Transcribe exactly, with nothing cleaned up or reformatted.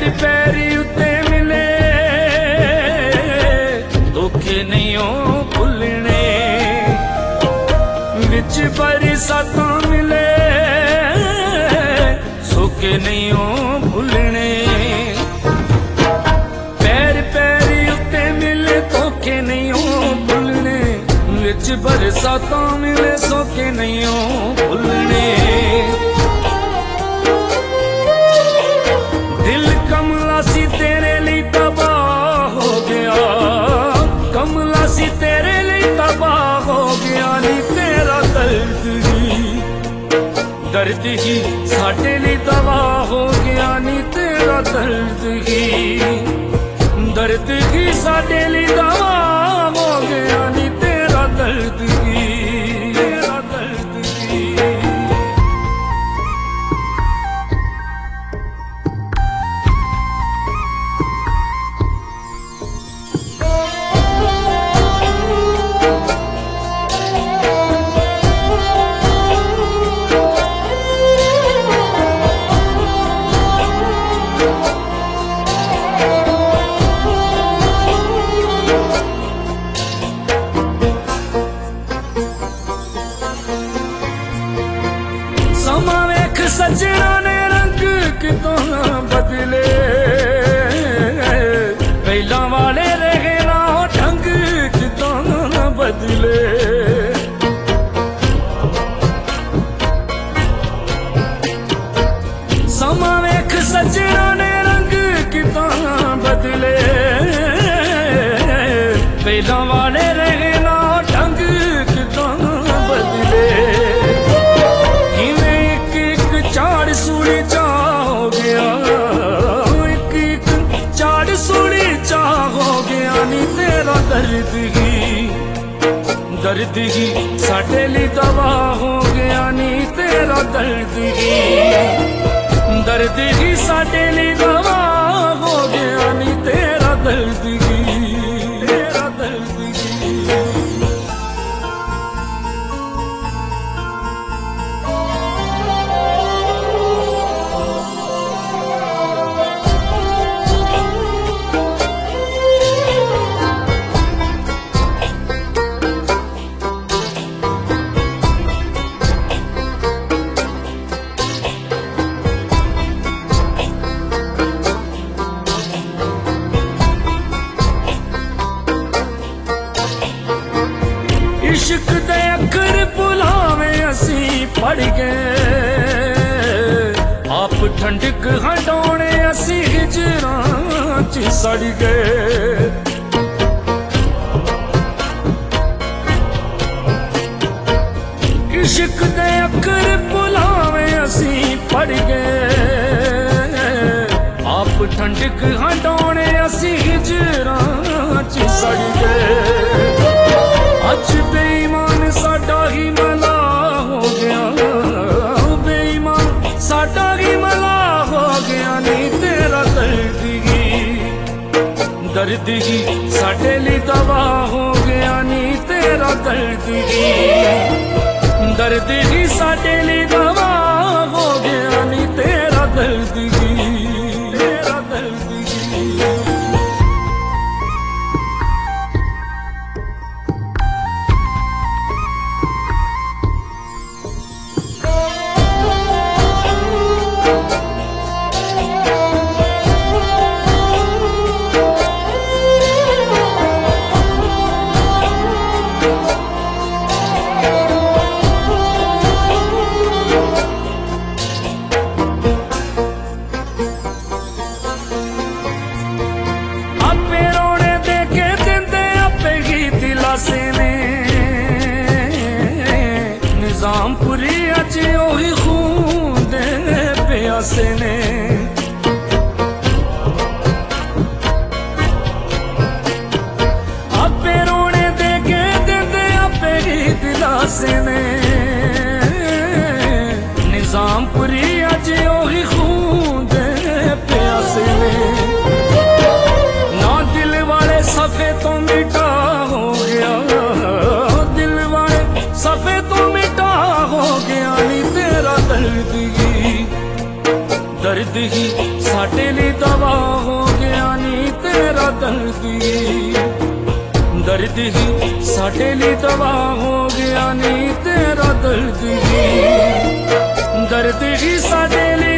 पैरी पैरी उत्ते मिले धोखे नहीं हो भुलने, विच बरसातां मिले सोके नहीं हो भुलने। पैर पैरी उत्ते मिले धोखे नहीं हो भुलने, विच बरसातां मिले सोके नहीं हो भुलने। दिल कमला सी तेरे लिए तबाह हो गया, कमला सी तेरे लिए तबाह हो गया नी तेरा दर्द ही, दर्द ही साडे लिए तबाह हो गया नी तेरा दर्द ही, दर्द ही साडे लिए तबाह हो गया नी तेरा दर्द ही, तेरा दर्द ही। समा वेख सजना ने रंग कितों ना बदले, पहला वाले रहे ना ढंग कितों ना बदले। समा वेख सजना ने रंग कितों ना बदले, पहला वाले रहे ना ढंग कितों ना बदले। चाड़ सूली चा हो गया, एक एक चाड़ सूली चा हो गया नी तेरा दर्द ही, दर्द ही साडे लिए दवा हो गया नी तेरा दर्द ही, दर्द ही साडे लिए दवा हो गया नी तेरा दर्द ही, तेरा दर्द ही। इश्क दे अखर भुलावे असी पढ़ गए, आप ठंडक हटाने असी हिजरां च सड़ गए। इश्क दे अखर भुलावे असी पढ़ गए, आप ठंडक हटाने असी हिजरां च सड़ गए। अज बेईमान साडा ही मला हो गया, बेईमान साडा ही मला हो गया नी तेरा दर्द ही, दर्द ही साडे लिए दवा हो गया नी तेरा दर्द ही, दर्द ही साडे लिए दवा हो गया नी तेरा दर्द ही, तेरा दर्द ही। दर्द ही साडे लिए दवा हो गया नी तेरा दर्द ही, दर्द ही साडे लिए दवा हो गया नी तेरा दर्द ही, दर्द ही साडे लिए